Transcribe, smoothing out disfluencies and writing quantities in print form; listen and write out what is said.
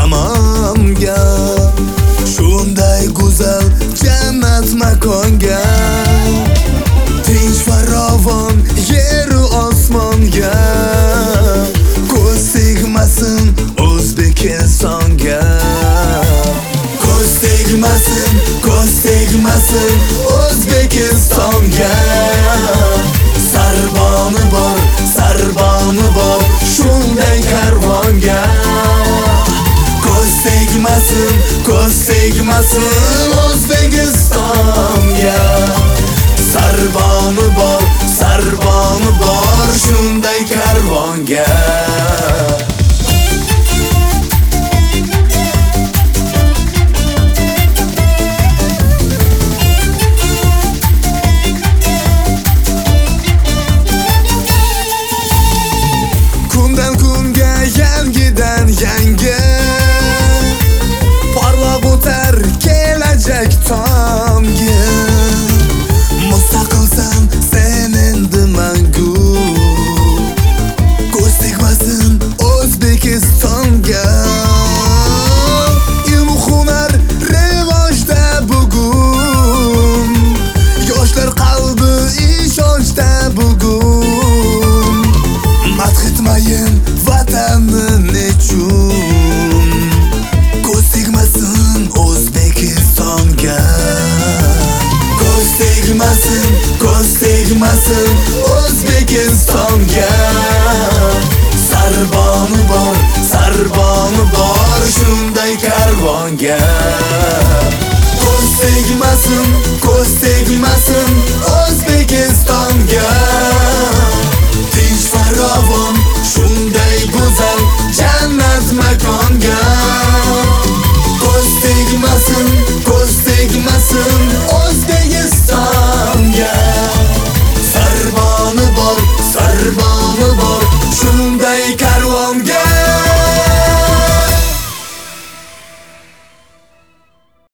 zamonga, shunday go'zal jannat makonga, tinch farovon yeru osmonga, ko'z tegmasin O'zbekistonga, ko'z tegmasin O'zbekistonga. Sarboni bor shunday karvonga, ko'z tegmasin O'zbekistonga. Sarboni bor shunday karvonga. Yangidan yangi parlab o'tar kelajak tomga, mustaqilsan sen endi mangu, ko'z tegmasin O'zbekistonga. Ilm hunar rivojda bugun, yoshlar qalbi ishonchda bugun. Madh etmayin vatanni nechun, ko'z tegmasin O'zbekistonga. Ko'z tegmasin O'zbekistonga. Sarboni bor shunday karvonga. Ko'z tegmasin